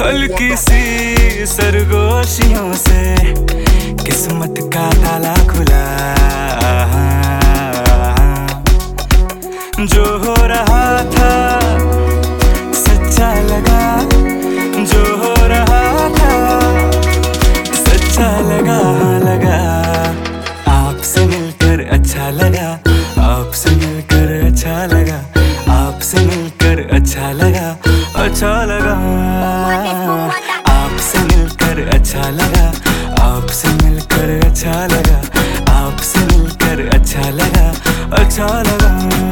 हल्की सी सरगोशियों से किस्मत का ताला खुला। जो हो रहा था सच्चा लगा, जो हो रहा था सच्चा लगा। आपसे मिलकर अच्छा लगा, आपसे मिलकर अच्छा लगा, आपसे मिलकर अच्छा लगा, अच्छा लगा। आपसे मिलकर अच्छा लगा, आपसे मिलकर अच्छा लगा, आपसे मिलकर अच्छा लगा, अच्छा लगा।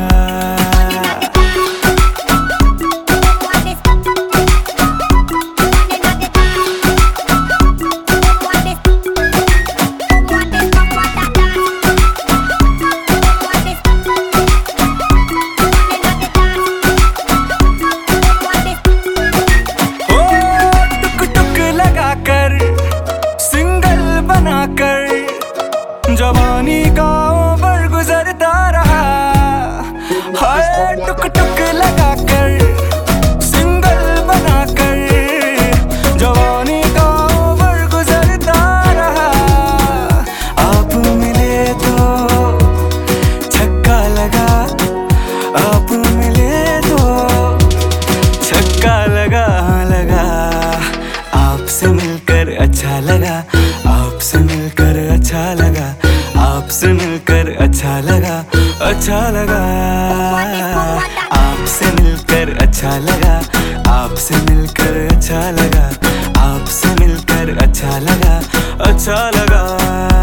जवानी का ओवर गुजरता रहा, हाय टुक टुक लगा कर सिंगल बना कर। जवानी का ओवर गुजरता रहा, आप मिले तो छक्का लगा, आप मिले तो छक्का लगा। आपसे मिलकर अच्छा लगा, आपसे मिलकर अच्छा लगा, आपसे मिलकर अच्छा लगा, अच्छा लगा। आपसे मिलकर अच्छा लगा, आपसे मिलकर अच्छा लगा, आपसे मिलकर अच्छा लगा, अच्छा लगा।